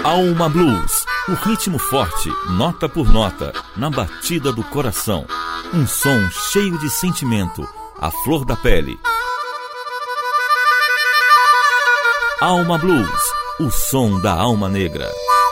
Alma Blues, o ritmo forte, nota por nota, na batida do coração. Um som cheio de sentimento, a flor da pele. Alma Blues, o som da alma negra.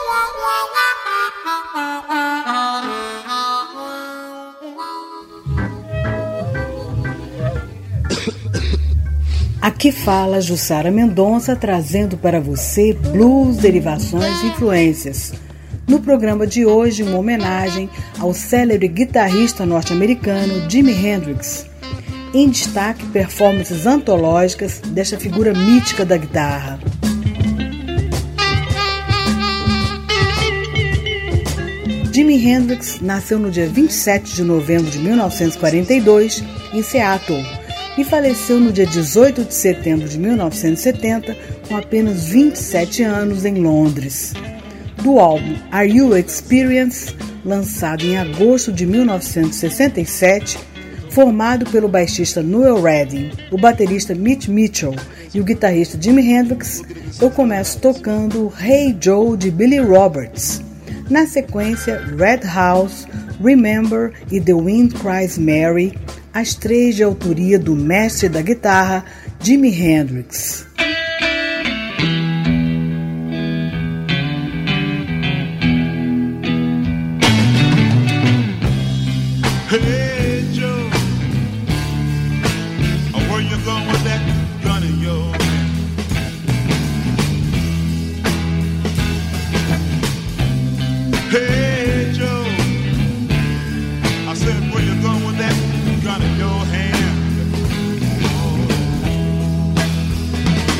Aqui fala Jussara Mendonça, trazendo para você blues, derivações e influências. No programa de hoje, uma homenagem ao célebre guitarrista norte-americano Jimi Hendrix. Em destaque, performances antológicas desta figura mítica da guitarra. Jimi Hendrix nasceu no dia 27 de novembro de 1942, em Seattle, e faleceu no dia 18 de setembro de 1970, com apenas 27 anos, em Londres. Do álbum Are You Experienced, lançado em agosto de 1967, formado pelo baixista Noel Redding, o baterista Mitch Mitchell e o guitarrista Jimi Hendrix, eu começo tocando Hey Joe de Billy Roberts. Na sequência, Red House, Remember e The Wind Cries Mary, as três de autoria do mestre da guitarra, Jimi Hendrix. Hey Joe, where you going with that gun in your hand? Hey Joe, I said, where you going with that gun in your hand? Oh.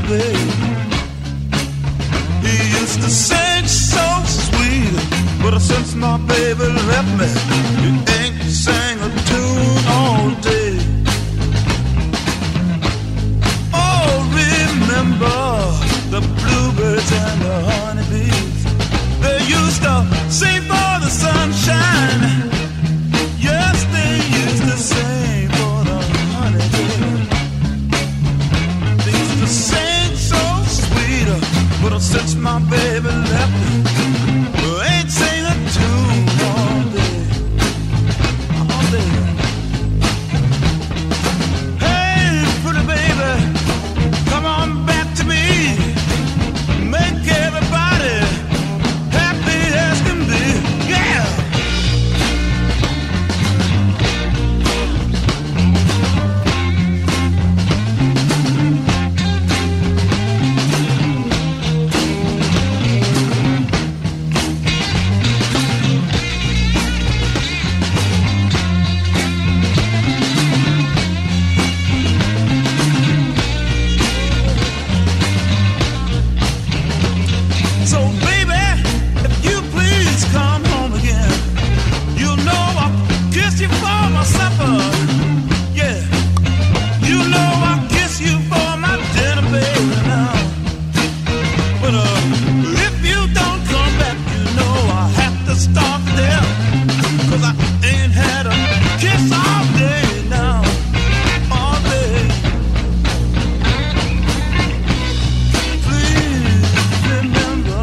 babe. He used to sing so sweet, but since my baby left me, he ain't sang a tune all day. Oh, remember the bluebirds and the honeybees, they used to sing for the sunshine. Yes, they used to sing for the honeybees. They used to sing so sweet, but since my baby left me, I ain't sing a tune all day, all day. Hey, pretty baby, come on back to me. Make everybody happy as can be. Yeah. So baby, if you please come home again, you know I'll kiss you for my supper. Yeah, you know I'll kiss you for my dinner, baby, now. But if you don't come back, you know I'll have to start there, 'cause I ain't had a kiss all day now, all day. Please remember,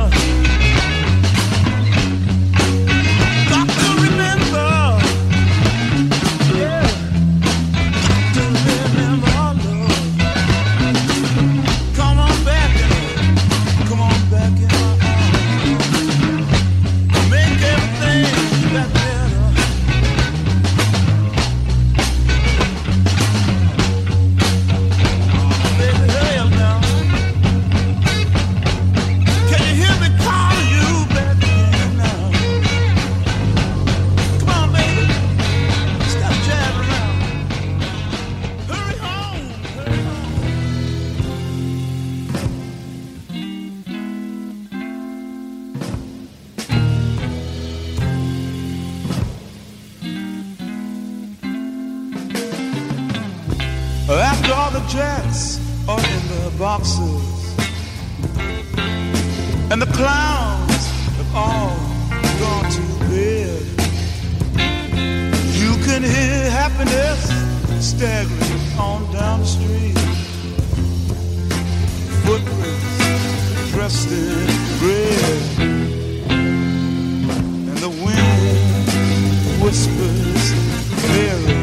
got to remember, yeah, got to remember our love. Come on back in my arms, make everything that better. Baby, hurry up now. Can you hear me calling you back again now? Come on, baby, stop jabbing around. Hurry home, hurry home. After all the jacks are in the boxes and the clowns have all gone to bed, you can hear happiness staggering on down the street. Footprints dressed in red, and the wind whispers Mary.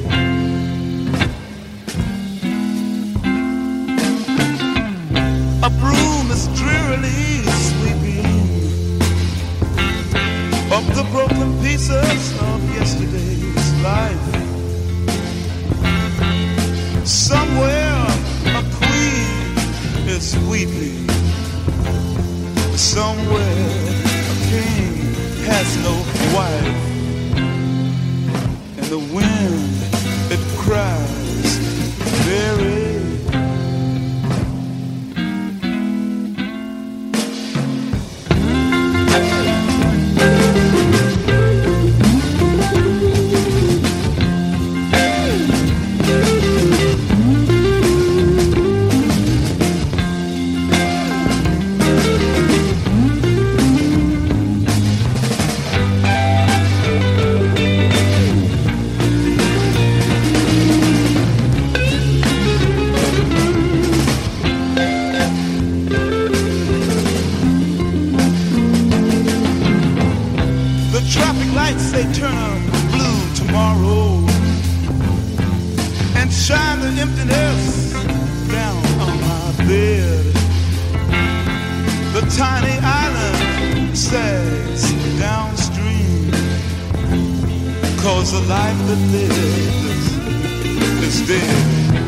A broom is drearily sweeping up the broken pieces of yesterday's life. Somewhere a queen is weeping. Somewhere a king has no wife. And the wind, it cries, Mary. They turn blue tomorrow and shine the emptiness down on my bed. The tiny island sags downstream, 'cause the life that lives is dead.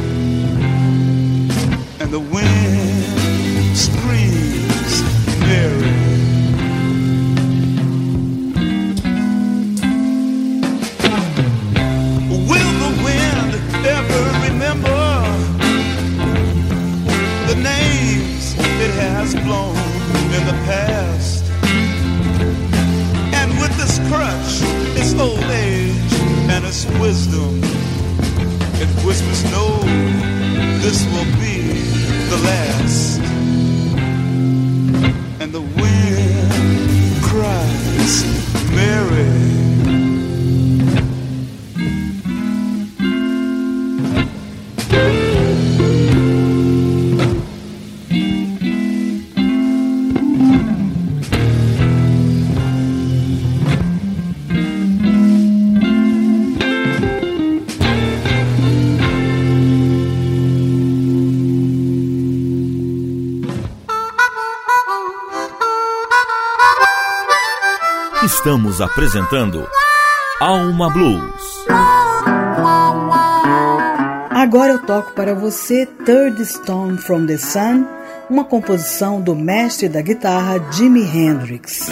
And the wind screams Mary. Ever remember the name leaves it has blown in the past. And with this crutch, its old age and its wisdom, it whispers, no, this will be the last. And the wind cries, Mary. Estamos apresentando Alma Blues. Agora eu toco para você Third Stone from the Sun, uma composição do mestre da guitarra Jimi Hendrix.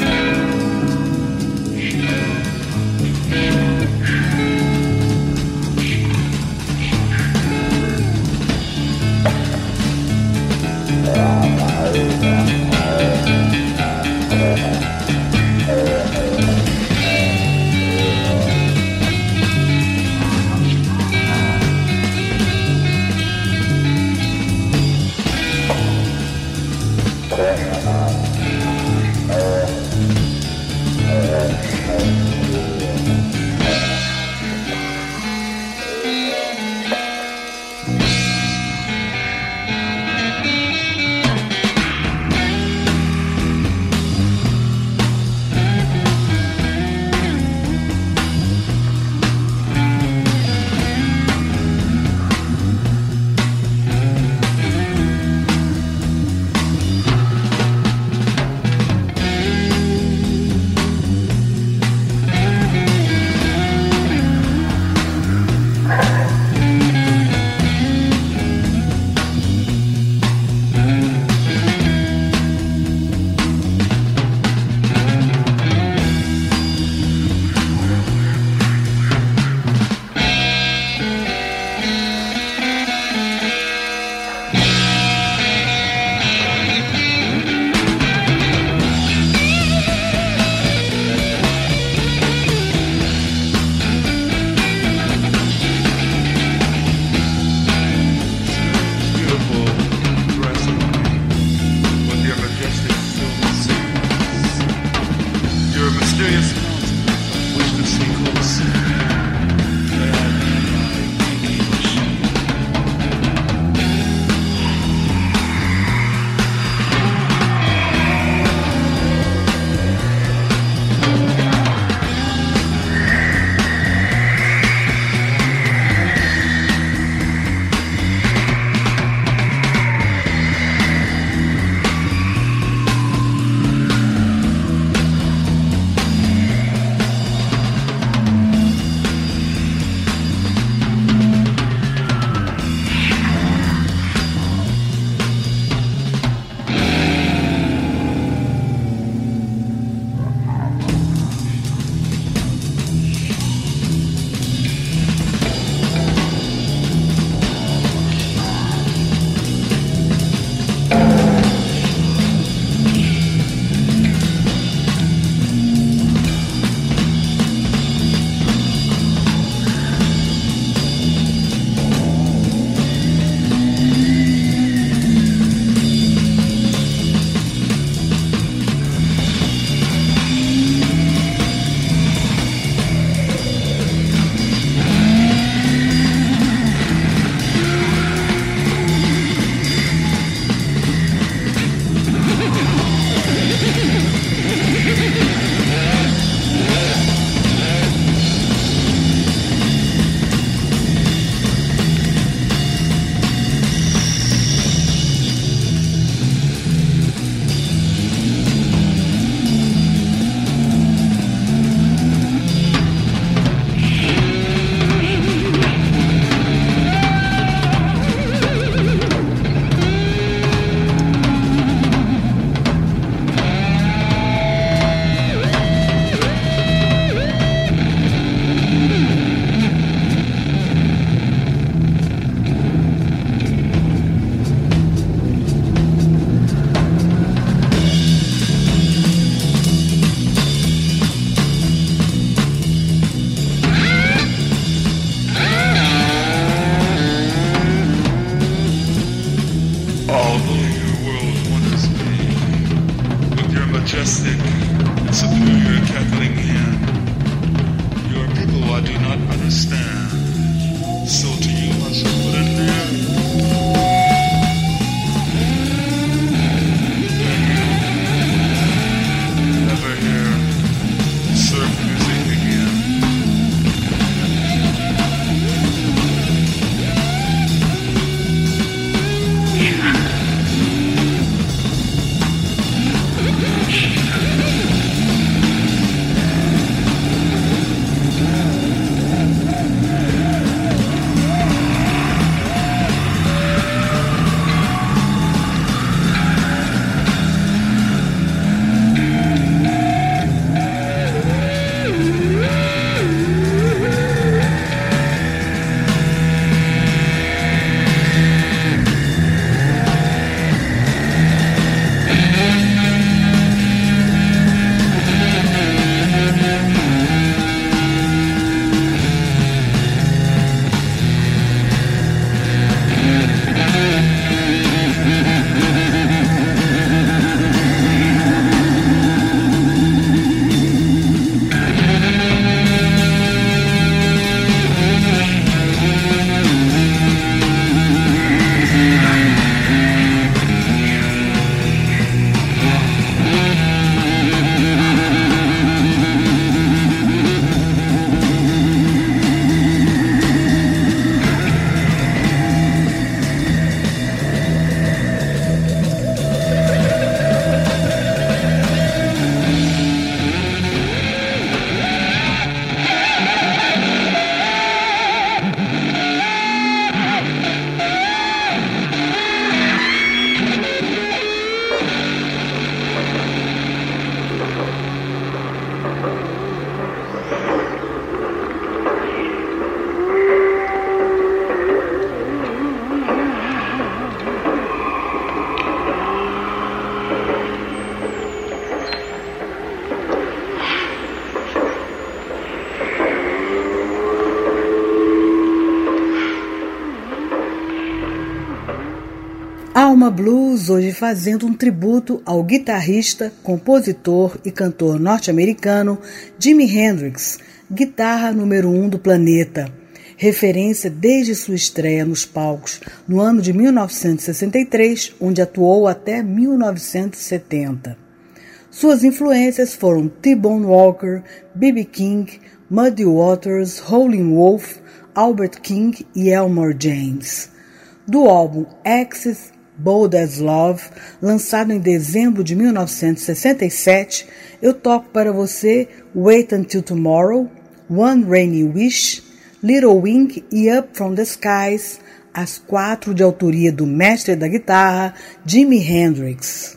Alabama Blues, hoje fazendo um tributo ao guitarrista, compositor e cantor norte-americano Jimi Hendrix, guitarra número 1 do planeta, referência desde sua estreia nos palcos no ano de 1963, onde atuou até 1970. Suas influências foram T-Bone Walker, B.B. King, Muddy Waters, Howlin' Wolf, Albert King e Elmore James. Do álbum Axis Bold as Love, lançado em dezembro de 1967, eu toco para você Wait Until Tomorrow, One Rainy Wish, Little Wing e Up From the Skies, as 4 de autoria do mestre da guitarra, Jimi Hendrix.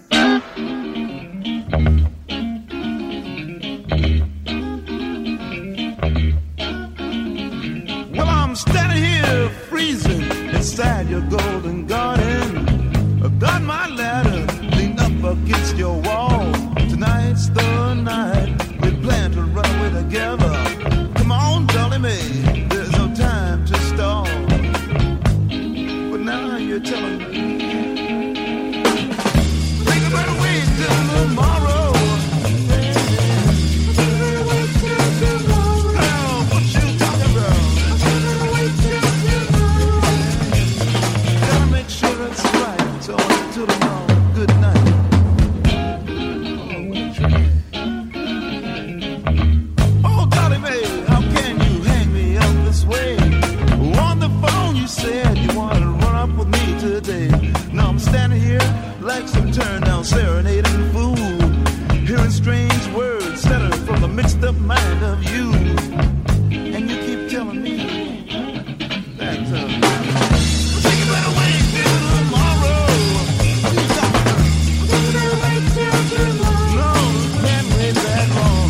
Well, I'm standing here freezing inside your golden garden. I've got my ladder leaned up against your wall. Tonight's the night we plan to run away together. Come on, Dolly Mae, there's no time to stall. But now you're telling me think about it, wait till tomorrow. Like some turn-down serenading fool, hearing strange words settled from the mixed-up mind of you. And you keep telling me that think you better wait till tomorrow. No, can't wait that long.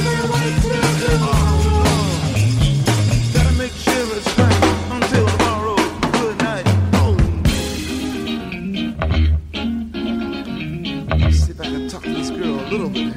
Gotta make sure it's right until tomorrow. Good night. See if I can talk to this girl a little bit.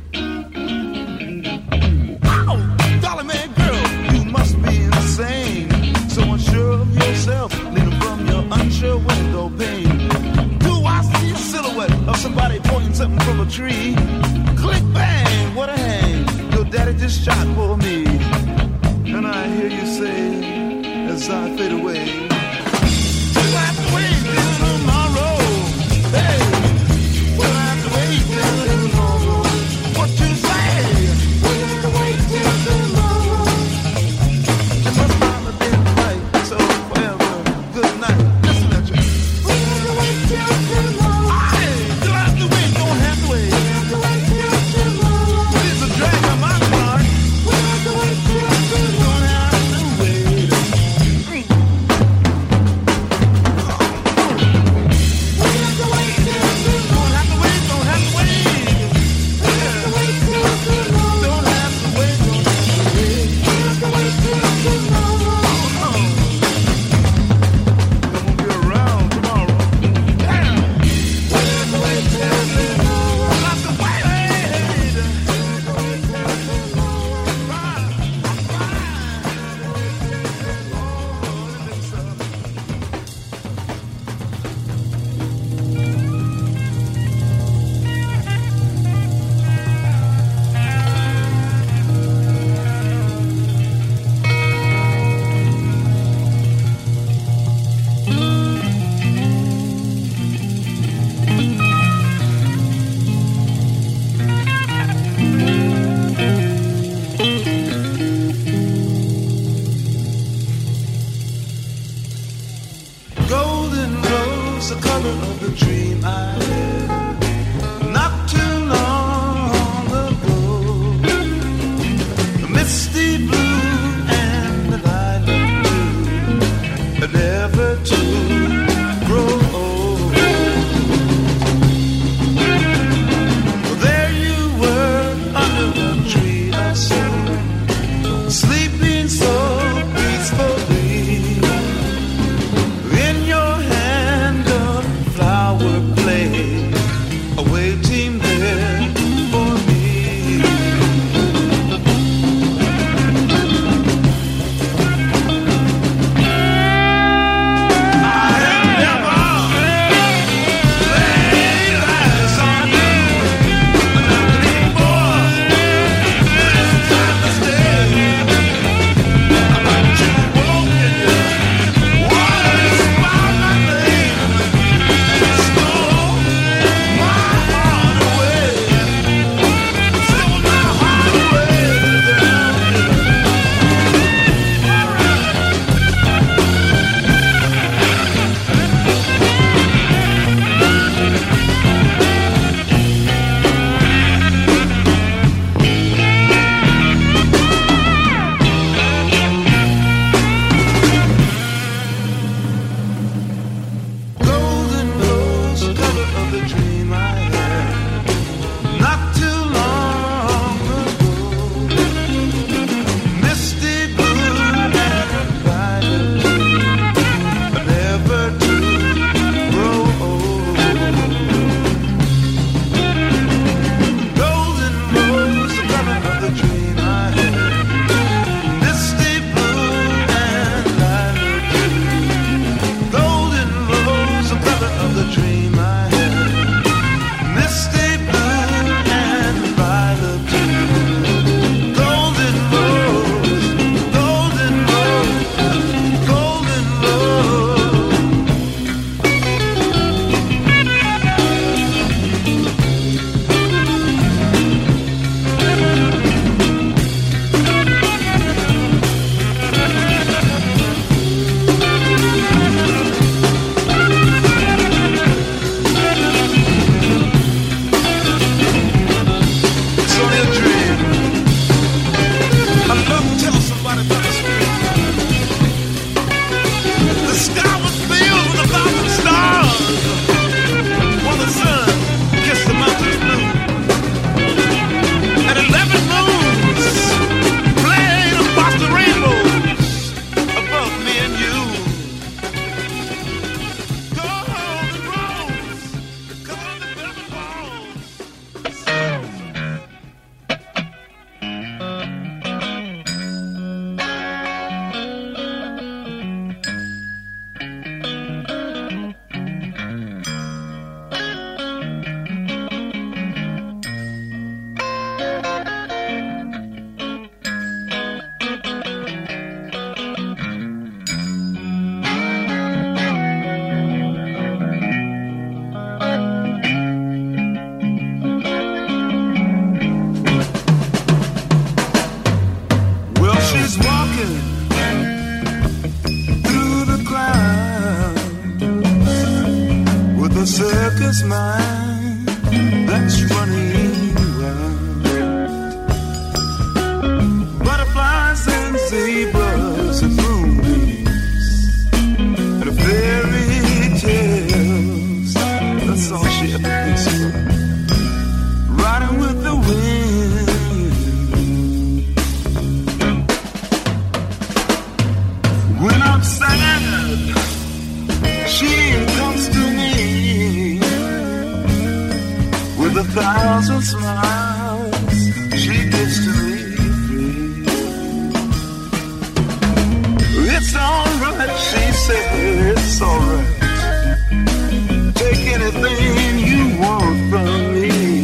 Wow, Dolly Mae girl, you must be insane. So unsure of yourself, leaning from your unsure window pane. Do I see a silhouette of somebody pointing something from a tree? Click bang, what a hang! Your daddy just shot for me. And I hear you say, as I fade away, you have to wait till tomorrow. Hey. We'll have to wait till tomorrow. What you say? We'll have to wait till tomorrow. It must not have been right, so forever. Good night. Listen at you. We'll have to wait till tomorrow. Aye, you'll have to wait. Don't have to wait. We'll have to wait till tomorrow. It's a drag on my heart. We'll have to wait till tomorrow. Don't have to wait. mind that's running wild. Butterflies and zebras and moonbeams and fairy tales. That's all she ever thinks about. Riding with the wind. When I'm sad, she comes to me with 1,000 smiles. She gives to me free. It's alright, she said, it's alright. Take anything you want from me.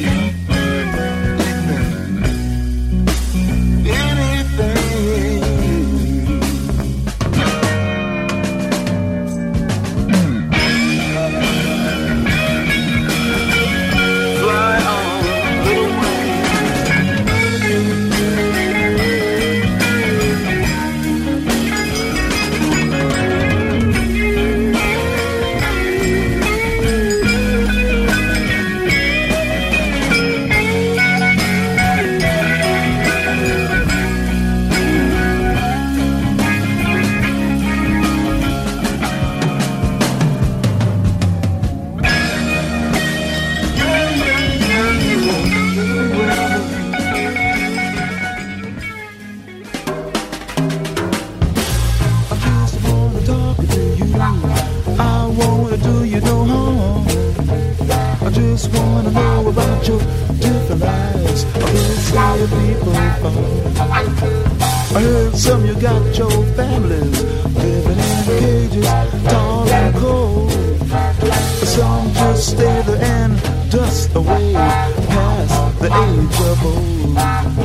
I heard some you got your families living in cages, tall and cold. Some just stay there and dust away past the age of old.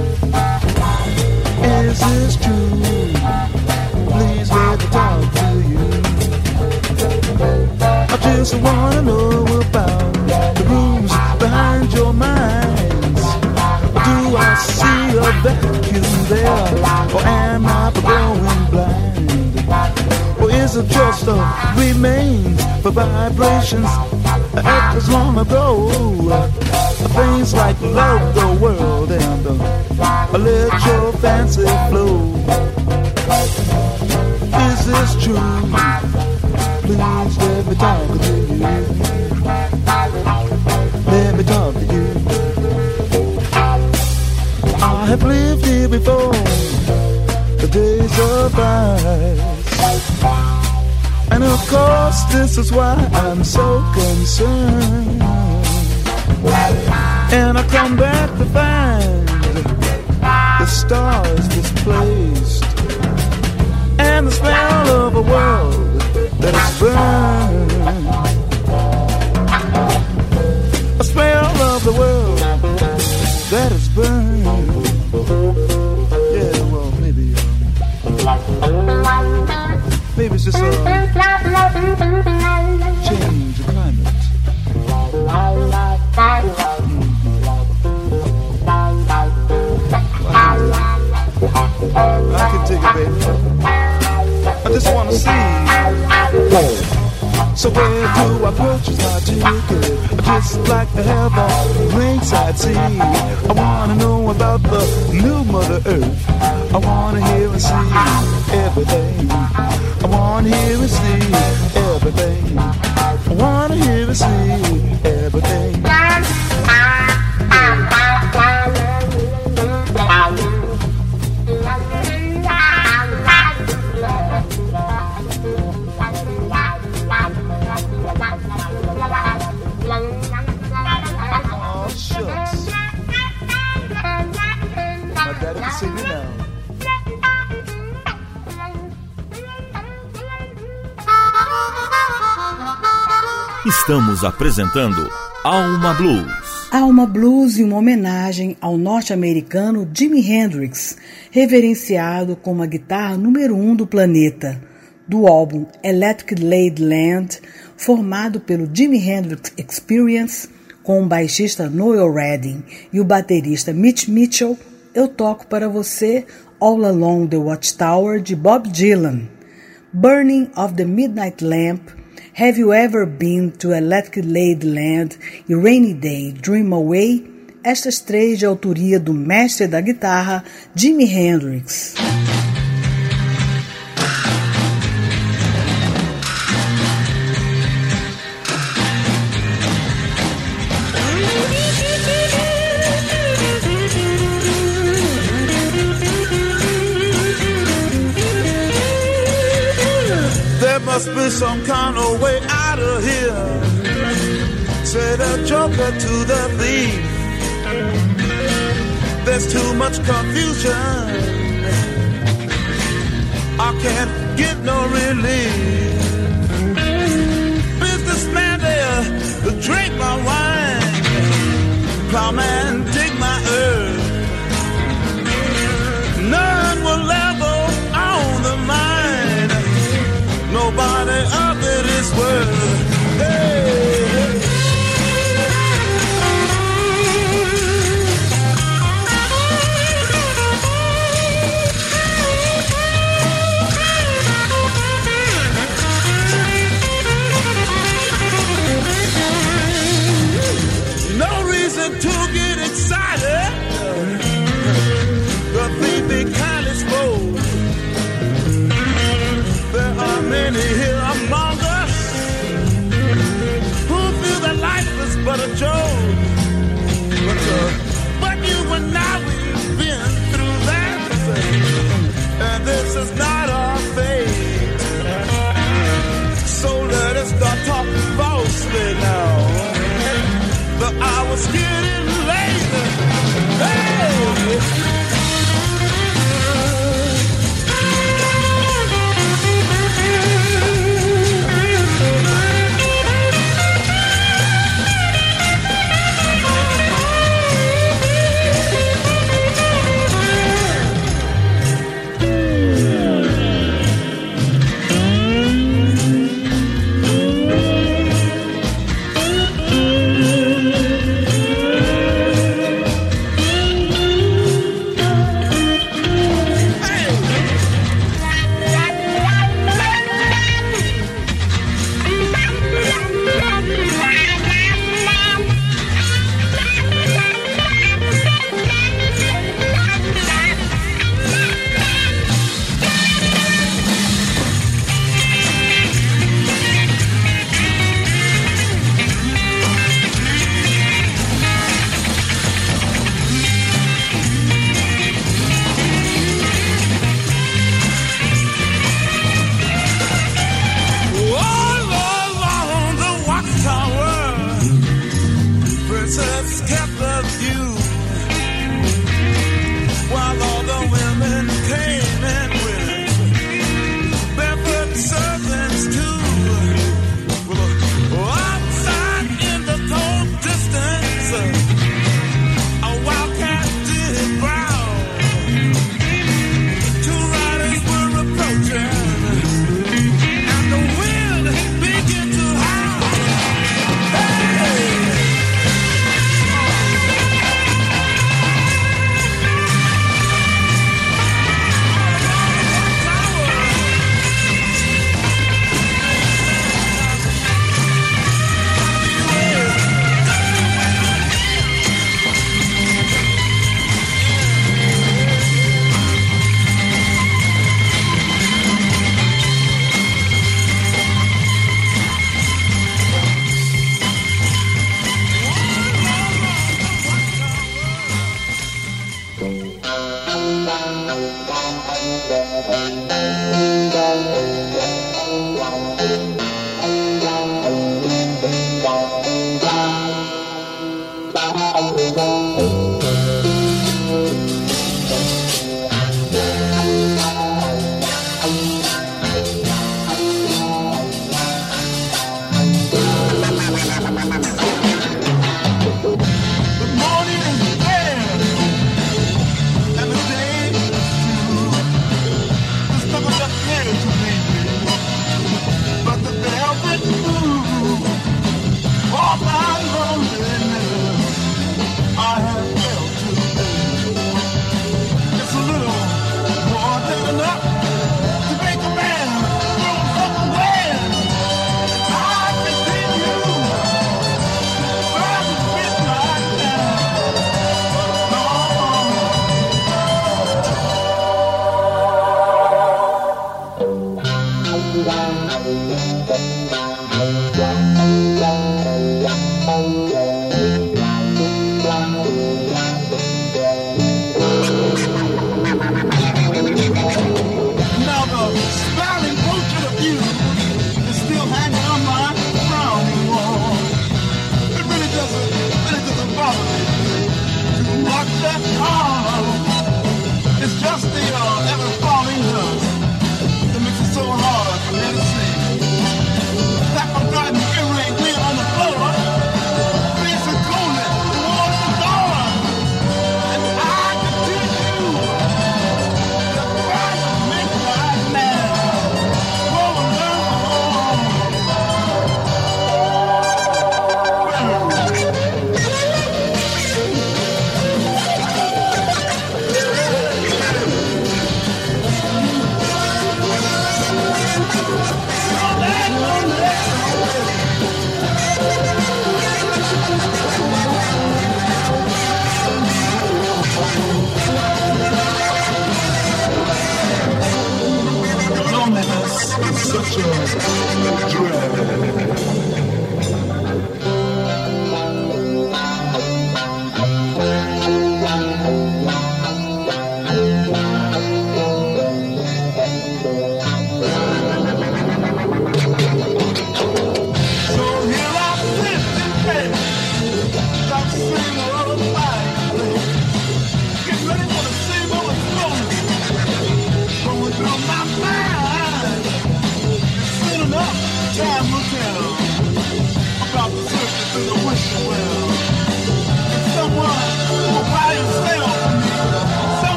Is this true? Please let me talk to you. I just wanna know about the rooms behind your minds. Do I see a vacuum there, or am I going blind? Or is it just a remains for vibrations that was long ago? Things like love the world and let your fancy flow. Is this true? Please let me talk to you. Let me talk to you. I have lived here before, the days of ice. And of course this is why I'm so concerned. And I come back to find the stars displaced, and the smell of a world that is burned. A smell of the world that is burned. Yeah, well, maybe it's just a change of climate. I can take it, baby. I just wanna see. So where do I purchase my ticket? I just like to have a ringside seat. I wanna know about the new Mother Earth. I wanna hear and see everything. I wanna hear and see everything. I wanna hear and see everything. Oh, shucks. My daddy can see me now. Estamos apresentando Alma Blues. Alma Blues em uma homenagem ao norte-americano Jimi Hendrix, reverenciado como a guitarra número 1 do planeta, do álbum Electric Ladyland, formado pelo Jimi Hendrix Experience, com o baixista Noel Redding e o baterista Mitch Mitchell. Eu toco para você All Along the Watchtower, de Bob Dylan, Burning of the Midnight Lamp, Have You Ever Been to Electric Ladyland e Rainy Day, Dream Away, estas três de autoria do mestre da guitarra, Jimi Hendrix. There must be some kind of way out of here, said the joker to the thief. There's too much confusion, I can't get no relief. Businessman there to drink my wine, plowman dig my earth. None will ever own the mine, nobody of it is worth. Hey. To get excited, the thief be kindly spoke. There are many here among us who feel that life is but a joke. But you and I, we've been through that, and this is not our fate. So let us start talking falsely now. The hour's getting late. Hey!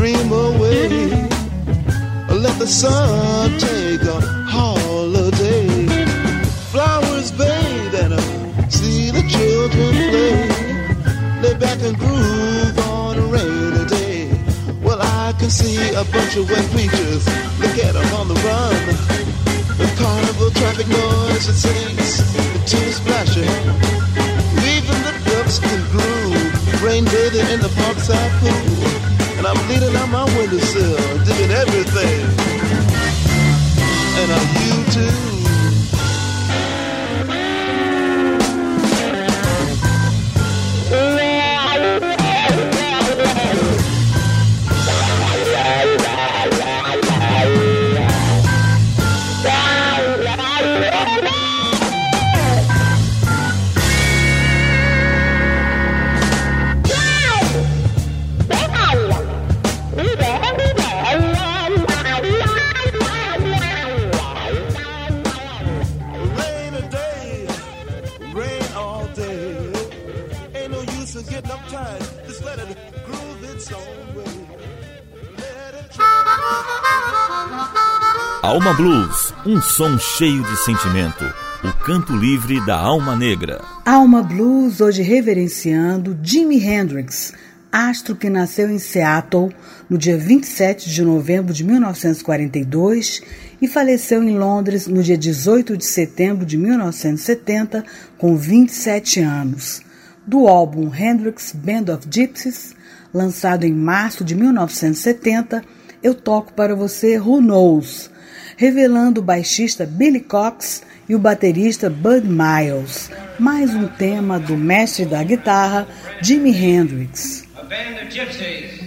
dream away. Let the sun take a holiday. Flowers bathe and see the children play. Lay back and groove on a rainy day. Well, I can see a bunch of wet preachers. Look at them on the run. The carnival traffic noise, it sings the tune splashing. Even the ducks can groove. Rain bathing in the parkside pool. And I'm leaning on my windowsill, digging everything. And are you too? Alma Blues, um som cheio de sentimento, o canto livre da alma negra. Alma Blues, hoje reverenciando Jimi Hendrix, astro que nasceu em Seattle no dia 27 de novembro de 1942 e faleceu em Londres no dia 18 de setembro de 1970, com 27 anos. Do álbum Hendrix Band of Gypsies, lançado em março de 1970, eu toco para você Who Knows, revelando o baixista Billy Cox e o baterista Bud Miles, mais um tema do mestre da guitarra, Jimi Hendrix. A Band of Gypsies.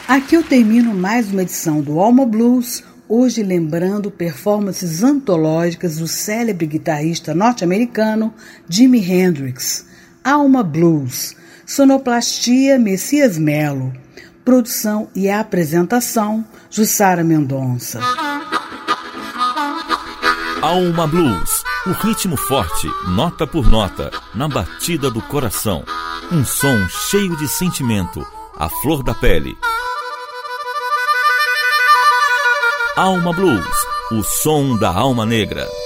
Aqui eu termino mais uma edição do Alma Blues, hoje lembrando performances antológicas do célebre guitarrista norte-americano Jimi Hendrix. Alma Blues, sonoplastia Messias Melo, produção e apresentação Jussara Mendonça. Alma Blues, o ritmo forte, nota por nota, na batida do coração. Um som cheio de sentimento, a flor da pele. Alma Blues, o som da alma negra.